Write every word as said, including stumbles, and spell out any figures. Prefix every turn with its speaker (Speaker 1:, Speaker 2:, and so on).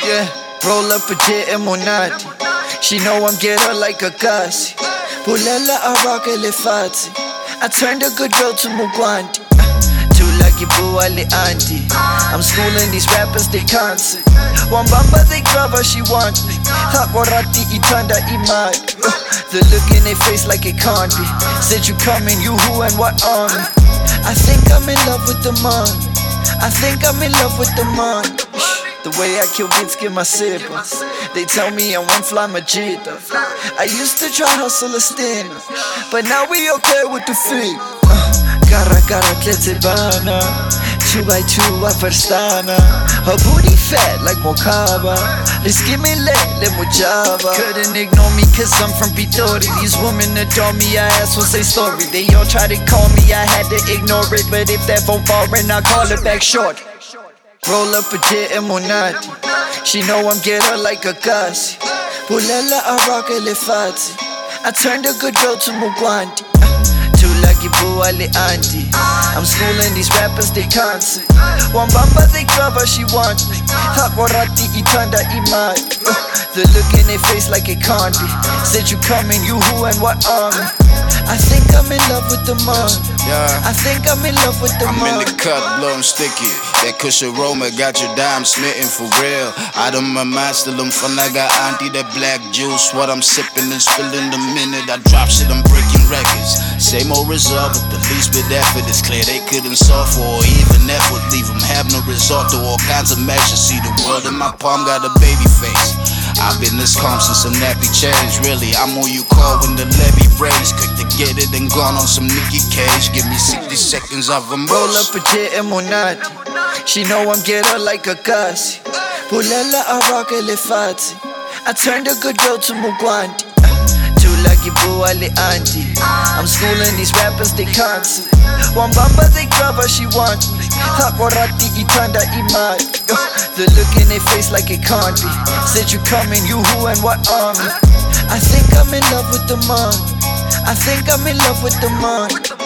Speaker 1: Yeah, roll up a jet and monati. She know I'm get her like a kasi. Pulela araka lefati. I turned a good girl to Mugwanti. Too lucky boo ali auntie. I'm schooling these rappers, they can't see. Wambamba they grab her, she want me. Hakorati itanda imai. The look in their face like it can't be. Said you coming, you who and what on me. I think I'm in love with the money. I think I'm in love with the money. The way I kill beats give my siblings. They tell me I'm one fly majita. I used to try hustle a stin, but now we okay with the fee. Gara gara tletebana, two by two averstana. Her booty fat like Mokaba. Risky me le le mujaba. Couldn't ignore me cause I'm from Pitori. These women adore me, I asked what's their story. They all try to call me, I had to ignore it. But if that phone foreign, I call it back short. Roll up a jet and monati. She know I'm get her like a kasi. Pulela araka lefati. I turned a good girl to Mugwanti. Too lucky boo ali auntie. I'm schooling these rappers, they can't see. Wambamba they grab her, she want me. Hakorati itanda imai. The look in their face like it can't be. Said you coming, you who and what on me. I think I'm in love with the money.
Speaker 2: Yeah.
Speaker 1: I think I'm in love with the
Speaker 2: I'm
Speaker 1: money.
Speaker 2: in the cut, blowing sticky. That kush aroma got your dime smitten for real. Out of my mind, still I'm fun. I got auntie that black juice. What I'm sipping and spilling the minute I drop shit, I'm breaking records. Same old result, but the least bit effort is clear. They couldn't solve for or even that would leave them have no resort to all kinds of measures. See the world in my palm got a baby face. I've been this calm since some nappy change. Really, I'm who you call when the levee breaks. Quick to get it and gone on some Nicky Cage. Give me sixty seconds of a
Speaker 1: roll up a jet and monati. She know I'm get her like a kasi. Pulela araka lefati. I turned a good girl to Mugwanti. Too lucky boo ali auntie. I'm schooling these rappers, they can't see. Wambamba they grab her, she want me. Hakorati itanda imai. The look in their face like it can't be. Said you coming, you who and what on me. I think I'm in love with the money. I think I'm in love with the money.